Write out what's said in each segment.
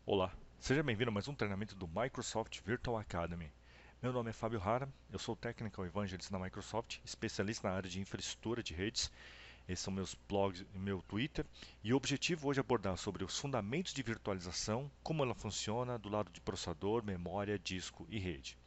Olá, seja bem-vindo a mais um treinamento do Microsoft Virtual Academy. Meu nome é Fábio Hara, eu sou Technical Evangelist na Microsoft, especialista na área de infraestrutura de redes. Esses são meus blogs e meu Twitter. E o objetivo hoje é abordar sobre os fundamentos de virtualização, como ela funciona do lado de processador, memória, disco e rede.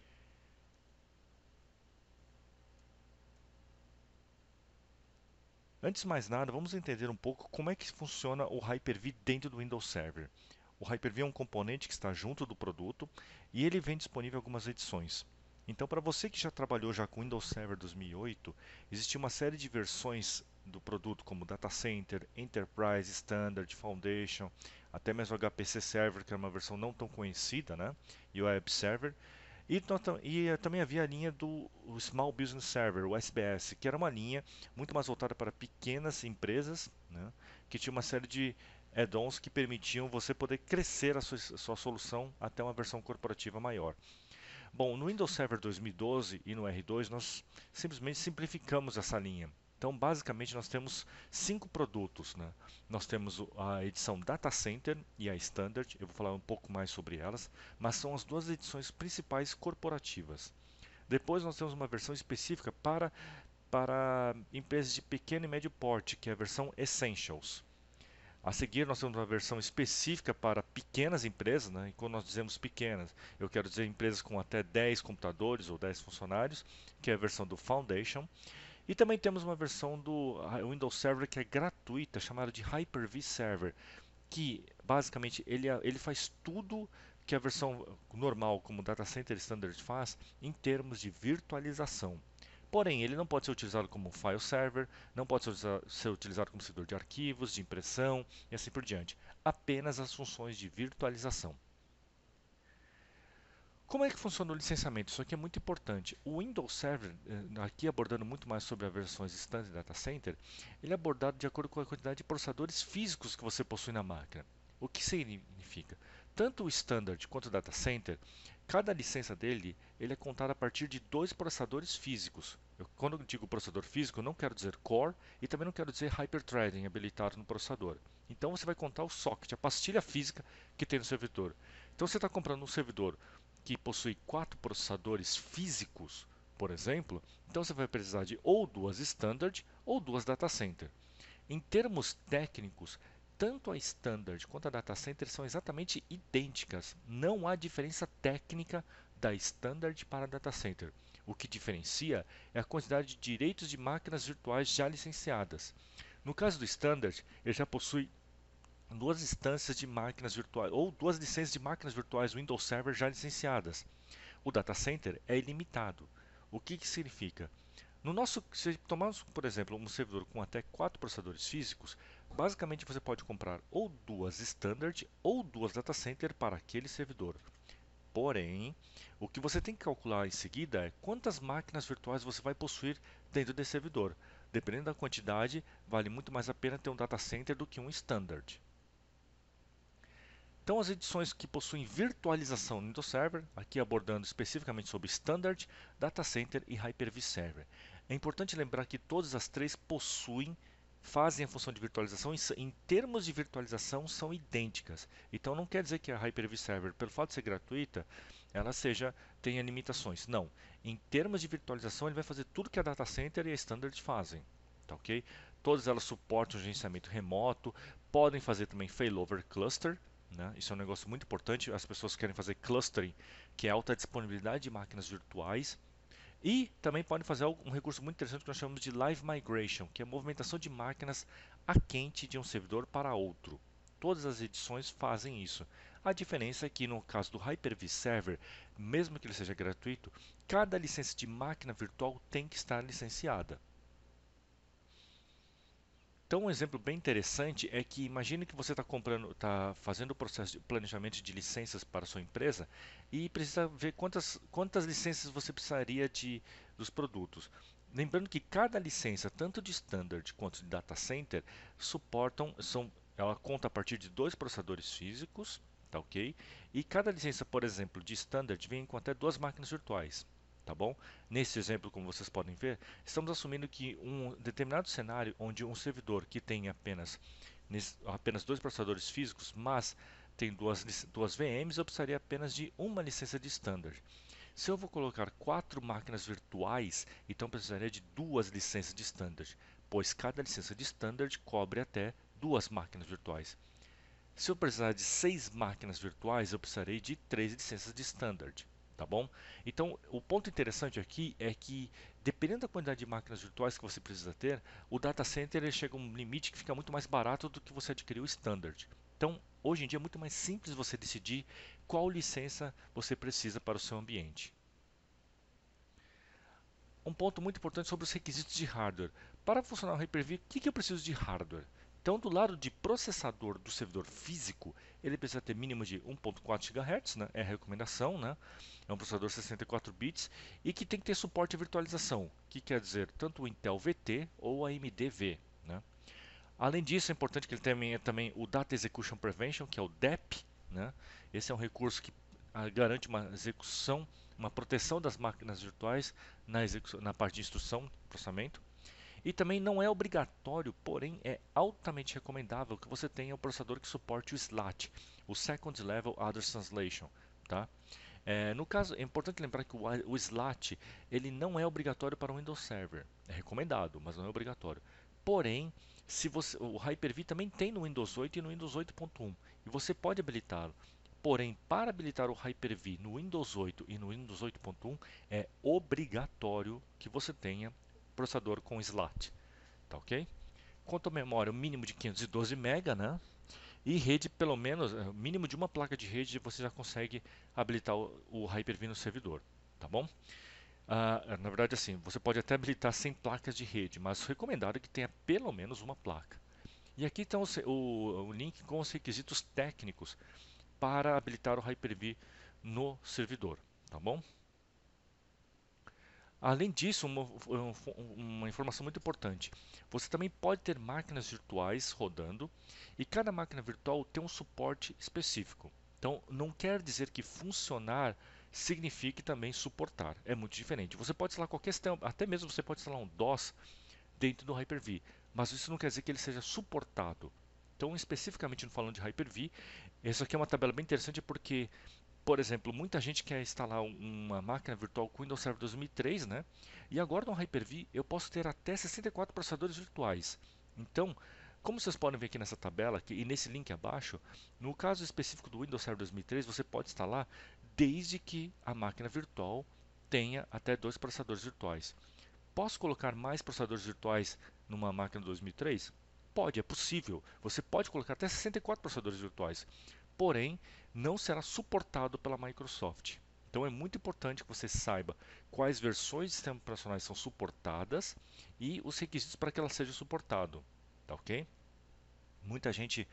Antes de mais nada, vamos entender um pouco como é que funciona o Hyper-V dentro do Windows Server. O Hyper-V é um componente que está junto do produto e ele vem disponível em algumas edições. Então, para você que já trabalhou já com Windows Server 2008, existe uma série de versões do produto como Data Center, Enterprise, Standard, Foundation, até mesmo HPC Server, que é uma versão não tão conhecida, né? E o Web Server. Também havia a linha do Small Business Server, o SBS, que era uma linha muito mais voltada para pequenas empresas, né, que tinha uma série de add-ons que permitiam você poder crescer a sua solução até uma versão corporativa maior. Bom, no Windows Server 2012 e no R2 nós simplesmente simplificamos essa linha. Então, basicamente, nós temos 5 produtos, né? Nós temos a edição Data Center e a Standard. Eu vou falar um pouco mais sobre elas, mas são as duas edições principais corporativas. Depois nós temos uma versão específica para empresas de pequeno e médio porte, que é a versão Essentials. A seguir, nós temos uma versão específica para pequenas empresas, né? E quando nós dizemos pequenas, eu quero dizer empresas com até 10 computadores ou 10 funcionários, que é a versão do Foundation. E também temos uma versão do Windows Server que é gratuita, chamada de Hyper-V Server, que basicamente ele faz tudo que a versão normal, como Data Center Standard faz, em termos de virtualização. Porém, ele não pode ser utilizado como file server, não pode ser utilizado como servidor de arquivos, de impressão e assim por diante. Apenas as funções de virtualização. Como é que funciona o licenciamento? Isso aqui é muito importante. O Windows Server, aqui abordando muito mais sobre as versões Standard e Data Center, ele é abordado de acordo com a quantidade de processadores físicos que você possui na máquina. O que significa? Tanto o Standard quanto o Data Center, cada licença dele ele é contada a partir de 2 processadores físicos. Quando eu digo processador físico, eu não quero dizer core e também não quero dizer hyperthreading habilitado no processador. Então você vai contar o socket, a pastilha física que tem no servidor. Então você está comprando um servidor que possui 4 processadores físicos, por exemplo, então você vai precisar de ou duas Standard ou duas Data Center. Em termos técnicos, tanto a Standard quanto a Data Center são exatamente idênticas. Não há diferença técnica da Standard para a Data Center. O que diferencia é a quantidade de direitos de máquinas virtuais já licenciadas. No caso do Standard, ele já possui duas instâncias de máquinas virtuais ou duas licenças de máquinas virtuais Windows Server já licenciadas. O data center é ilimitado. O que, que significa? No nosso, se tomarmos, por exemplo, um servidor com até 4 processadores físicos, basicamente você pode comprar ou duas standard ou duas data center para aquele servidor. Porém, o que você tem que calcular em seguida é quantas máquinas virtuais você vai possuir dentro desse servidor. Dependendo da quantidade, vale muito mais a pena ter um data center do que um standard. Então, as edições que possuem virtualização no Windows Server, aqui abordando especificamente sobre Standard, Data Center e Hyper-V Server. É importante lembrar que todas as três fazem a função de virtualização e, em termos de virtualização, são idênticas. Então, não quer dizer que a Hyper-V Server, pelo fato de ser gratuita, ela tenha limitações. Não. Em termos de virtualização, ele vai fazer tudo que a Data Center e a Standard fazem. Tá, ok? Todas elas suportam gerenciamento remoto, podem fazer também failover cluster, né? Isso é um negócio muito importante. As pessoas querem fazer clustering, que é alta disponibilidade de máquinas virtuais. E também podem fazer um recurso muito interessante que nós chamamos de Live Migration, que é a movimentação de máquinas a quente de um servidor para outro. Todas as edições fazem isso. A diferença é que no caso do Hyper-V Server, mesmo que ele seja gratuito, cada licença de máquina virtual tem que estar licenciada. Então, um exemplo bem interessante é que imagine que você está fazendo o processo de planejamento de licenças para a sua empresa e precisa ver quantas licenças você precisaria dos produtos. Lembrando que cada licença, tanto de Standard quanto de Data Center, ela conta a partir de 2 processadores físicos, tá ok? E cada licença, por exemplo, de Standard vem com até 2 máquinas virtuais. Tá bom? Nesse exemplo, como vocês podem ver, estamos assumindo que um determinado cenário onde um servidor que tem apenas 2 processadores físicos, mas tem duas VMs, eu precisaria apenas de uma licença de standard. Se eu vou colocar 4 máquinas virtuais, então precisaria de duas licenças de standard, pois cada licença de standard cobre até duas máquinas virtuais. Se eu precisar de 6 máquinas virtuais, eu precisarei de 3 licenças de standard, tá bom? Então, o ponto interessante aqui é que, dependendo da quantidade de máquinas virtuais que você precisa ter, o data center ele chega a um limite que fica muito mais barato do que você adquirir o standard. Então, hoje em dia é muito mais simples você decidir qual licença você precisa para o seu ambiente. Um ponto muito importante sobre os requisitos de hardware. Para funcionar o Hyper-V, o que eu preciso de hardware? Então, do lado de processador do servidor físico, ele precisa ter mínimo de 1.4 GHz, né? É a recomendação, né? É um processador 64 bits e que tem que ter suporte à virtualização, que quer dizer tanto o Intel VT ou a AMD V, né? Além disso, é importante que ele tenha também o Data Execution Prevention, que é o DEP, né? Esse é um recurso que garante uma execução, uma proteção das máquinas virtuais na parte de instrução, processamento. E também não é obrigatório, porém é altamente recomendável que você tenha um processador que suporte o SLAT, o Second Level Address Translation, tá? No caso, é importante lembrar que o SLAT ele não é obrigatório para o Windows Server. É recomendado, mas não é obrigatório. Porém, o Hyper-V também tem no Windows 8 e no Windows 8.1 e você pode habilitá-lo. Porém, para habilitar o Hyper-V no Windows 8 e no Windows 8.1 é obrigatório que você tenha processador com SLAT, tá ok? Quanto à memória, o mínimo de 512 MB, né? E rede, pelo menos, mínimo de uma placa de rede, você já consegue habilitar o Hyper-V no servidor, tá bom? Na verdade, assim, você pode até habilitar sem placas de rede, mas recomendado é que tenha pelo menos uma placa. E aqui está o link com os requisitos técnicos para habilitar o Hyper-V no servidor, tá bom? Além disso, uma informação muito importante: você também pode ter máquinas virtuais rodando e cada máquina virtual tem um suporte específico. Então, não quer dizer que funcionar signifique também suportar. É muito diferente. Você pode instalar qualquer sistema, até mesmo você pode instalar um DOS dentro do Hyper-V, mas isso não quer dizer que ele seja suportado. Então, especificamente falando de Hyper-V, essa aqui é uma tabela bem interessante porque por exemplo, muita gente quer instalar uma máquina virtual com Windows Server 2003, né? E agora no Hyper-V eu posso ter até 64 processadores virtuais. Então, como vocês podem ver aqui nessa tabela e nesse link abaixo, no caso específico do Windows Server 2003, você pode instalar desde que a máquina virtual tenha até dois processadores virtuais. Posso colocar mais processadores virtuais numa máquina 2003? Pode, é possível. Você pode colocar até 64 processadores virtuais. Porém, não será suportado pela Microsoft. Então é muito importante que você saiba quais versões de sistemas operacionais são suportadas e os requisitos para que ela seja suportada. Tá ok? Muita gente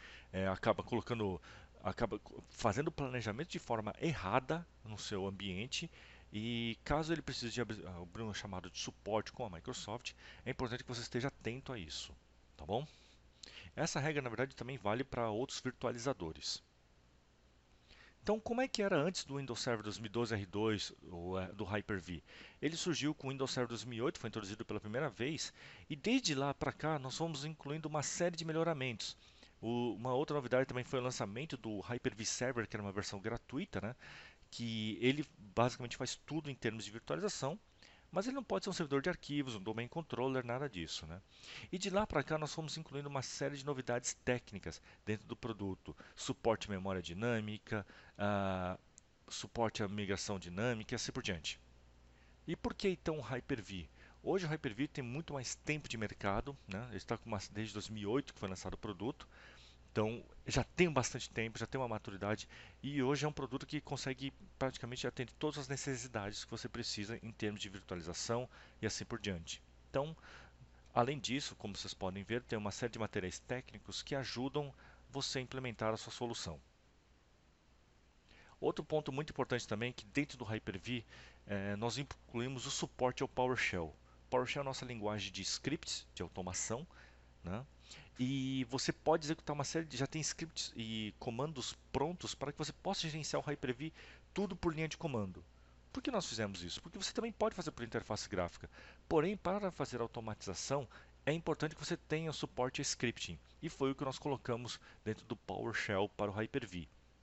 acaba fazendo o planejamento de forma errada no seu ambiente e caso ele precise de abrir um chamado de suporte com a Microsoft, é importante que você esteja atento a isso, tá bom? Essa regra, na verdade, também vale para outros virtualizadores. Então, como é que era antes do Windows Server 2012 R2, do Hyper-V? Ele surgiu com o Windows Server 2008, foi introduzido pela primeira vez, e desde lá para cá nós fomos incluindo uma série de melhoramentos. Uma outra novidade também foi o lançamento do Hyper-V Server, que era uma versão gratuita, né? Que ele basicamente faz tudo em termos de virtualização, mas ele não pode ser um servidor de arquivos, um domain controller, nada disso, né? E de lá para cá nós fomos incluindo uma série de novidades técnicas dentro do produto, suporte à memória dinâmica, ah, suporte à migração dinâmica e assim por diante. E por que então o Hyper-V? Hoje o Hyper-V tem muito mais tempo de mercado, né? Ele está desde 2008 que foi lançado o produto, então já tem bastante tempo, já tem uma maturidade e hoje é um produto que consegue praticamente atender todas as necessidades que você precisa em termos de virtualização e assim por diante. Então, além disso, como vocês podem ver, tem uma série de materiais técnicos que ajudam você a implementar a sua solução. Outro ponto muito importante também é que dentro do Hyper-V nós incluímos o suporte ao PowerShell. PowerShell é a nossa linguagem de scripts, de automação, né? E você pode executar uma série de já tem scripts e comandos prontos para que você possa gerenciar o Hyper-V tudo por linha de comando. Por que nós fizemos isso? Porque você também pode fazer por interface gráfica. Porém, para fazer a automatização, é importante que você tenha suporte a scripting. E foi o que nós colocamos dentro do PowerShell para o Hyper-V.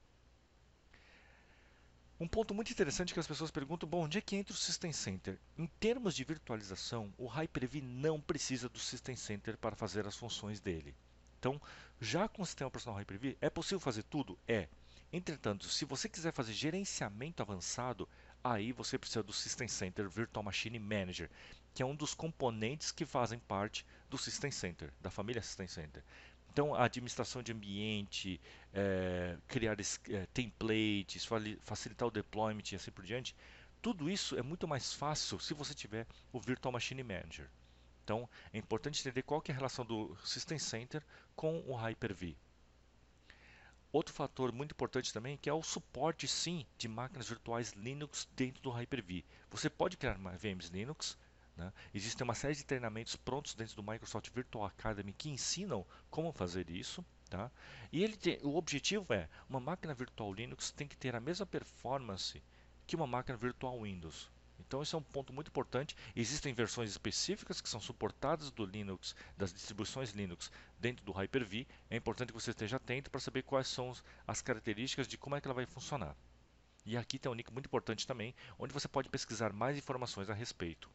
Um ponto muito interessante que as pessoas perguntam, bom, onde é que entra o System Center? Em termos de virtualização, o Hyper-V não precisa do System Center para fazer as funções dele. Então, já com o sistema operacional Hyper-V, é possível fazer tudo? É. Entretanto, se você quiser fazer gerenciamento avançado, aí você precisa do System Center Virtual Machine Manager, que é um dos componentes que fazem parte do System Center, da família System Center. Então, a administração de ambiente, criar templates, facilitar o deployment e assim por diante, tudo isso é muito mais fácil se você tiver o Virtual Machine Manager. Então, é importante entender qual que é a relação do System Center com o Hyper-V. Outro fator muito importante também que é o suporte, sim, de máquinas virtuais Linux dentro do Hyper-V. Você pode criar VMs Linux, né? Existem uma série de treinamentos prontos dentro do Microsoft Virtual Academy que ensinam como fazer isso. Tá? E o objetivo é, uma máquina virtual Linux tem que ter a mesma performance que uma máquina virtual Windows. Então esse é um ponto muito importante. Existem versões específicas que são suportadas do Linux, das distribuições Linux dentro do Hyper-V. É importante que você esteja atento para saber quais são as características de como é que ela vai funcionar. E aqui tem um link muito importante também, onde você pode pesquisar mais informações a respeito.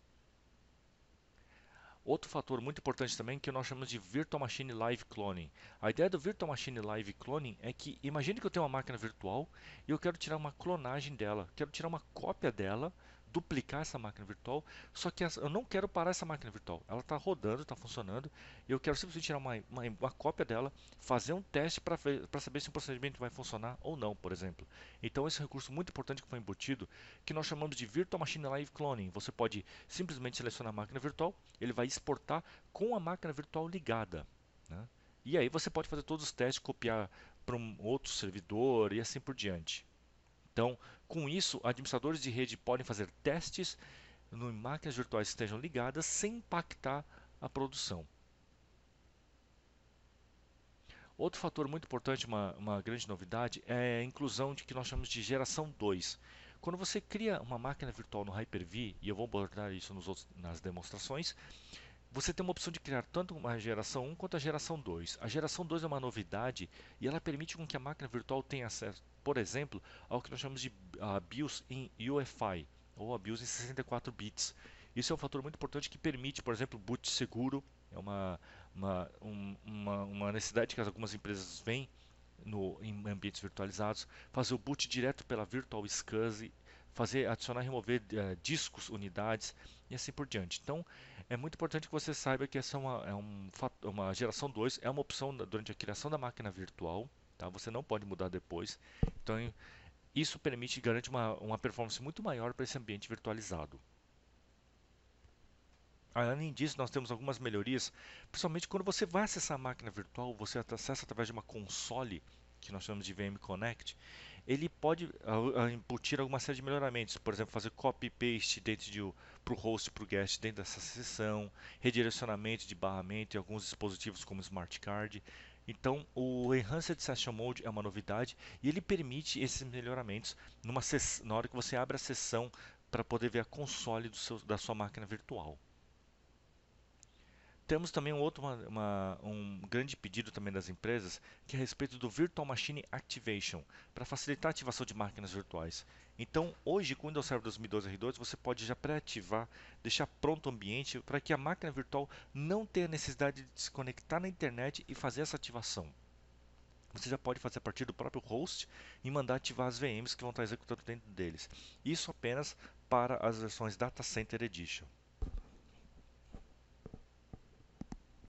Outro fator muito importante também que nós chamamos de Virtual Machine Live Cloning. A ideia do Virtual Machine Live Cloning é que, imagine que eu tenho uma máquina virtual e eu quero tirar uma clonagem dela, quero tirar uma cópia dela, duplicar essa máquina virtual, só que eu não quero parar essa máquina virtual. Ela está rodando, está funcionando, e eu quero simplesmente tirar uma cópia dela, fazer um teste para saber se o procedimento vai funcionar ou não, por exemplo. Então esse é um recurso muito importante que foi embutido, que nós chamamos de Virtual Machine Live Cloning. Você pode simplesmente selecionar a máquina virtual, ele vai exportar com a máquina virtual ligada, né? E aí você pode fazer todos os testes, copiar para um outro servidor e assim por diante. Então, com isso, administradores de rede podem fazer testes em máquinas virtuais que estejam ligadas sem impactar a produção. Outro fator muito importante, uma grande novidade, é a inclusão de que nós chamamos de geração 2. Quando você cria uma máquina virtual no Hyper-V, e eu vou abordar isso nas demonstrações, você tem uma opção de criar tanto uma geração 1 quanto a geração 2. A geração 2 é uma novidade e ela permite com que a máquina virtual tenha acesso, por exemplo, ao que nós chamamos de BIOS em UEFI ou a BIOS em 64 bits. Isso é um fator muito importante que permite, por exemplo, boot seguro. É uma necessidade que algumas empresas veem em ambientes virtualizados, fazer o boot direto pela Virtual SCSI, fazer, adicionar e remover discos, unidades e assim por diante. Então, é muito importante que você saiba que essa uma geração 2 é uma opção durante a criação da máquina virtual, tá? Você não pode mudar depois. Então, isso permite e garante uma performance muito maior para esse ambiente virtualizado. Além disso, nós temos algumas melhorias, principalmente quando você vai acessar a máquina virtual, você acessa através de uma console, que nós chamamos de VM Connect, ele pode embutir alguma série de melhoramentos, por exemplo, fazer copy e paste para o host e para o guest dentro dessa sessão, redirecionamento de barramento em alguns dispositivos como Smart Card. Então, o Enhanced Session Mode é uma novidade e ele permite esses melhoramentos na hora que você abre a sessão para poder ver a console da sua máquina virtual. Temos também um grande pedido também das empresas, que é a respeito do Virtual Machine Activation, para facilitar a ativação de máquinas virtuais. Então, hoje, com o Windows Server 2012 R2, você pode já pré-ativar, deixar pronto o ambiente para que a máquina virtual não tenha necessidade de se conectar na internet e fazer essa ativação. Você já pode fazer a partir do próprio host e mandar ativar as VMs que vão estar executando dentro deles. Isso apenas para as versões Data Center Edition.